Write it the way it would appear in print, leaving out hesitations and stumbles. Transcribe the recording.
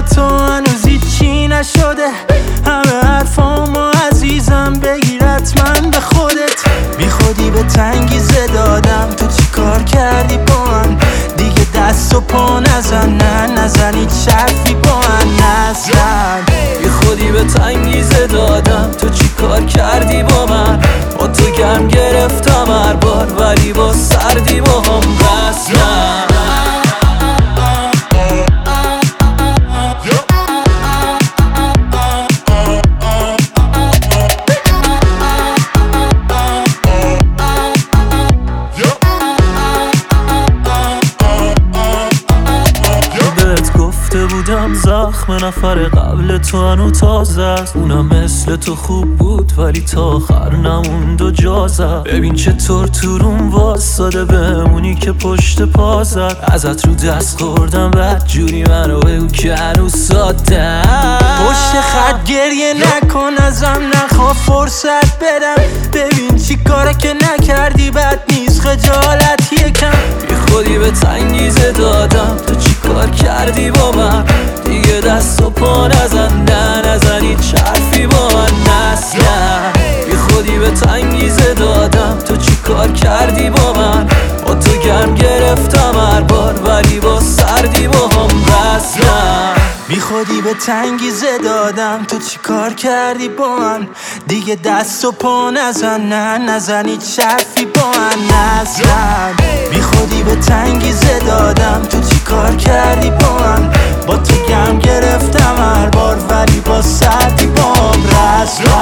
تو هنوز هیچی نشده. همه حرفامو عزیزم بگیر حتما به خودت. بی خودی به تنگیزه دادم، تو چی کار کردی با من؟ دیگه دست و پا نزن، نزن هیچ حرفی با من نزن. بی خودی به تنگیزه دادم، تو چی کار کردی با من؟ با تو گم گرفتم هر بار، ولی با سردی با هم بستم. بودم زخم نفر قبل تو هنو تازه است. اونم مثل تو خوب بود ولی تا آخر نموند و جا زد. ببین چطور تو روم واساده بمونی که پشت پا زد. ازت رو دست خوردم بد جوری منو بگو که هنوز ساده. پشت خط گریه نکن ازم، نخوا فرصت بدم. ببین چی کاره که نکردی بد نیست، خجالت یکم. بی خودی به تنگیزه دادم، تو چی کار کردی با من؟ دیگه دست و پا نزن، نزن هیچ حرفی با من نزن. بی خودی به تنگیزه دادم، تو چی کار کردی با من؟ با تو گرم گرفتم هر بار، ولی با سردی با هم بستم. بی خودی به تنگیزه دادم، تو چی کار کردی با من؟ دیگه دست و پا نزن، نزن هیچ حرفی با من نزن. بی خودی به تنگیزه دادم، تو چی کار کردی با من؟ با تو گم گرفتم هر بار، ولی با سردی با هم رزم.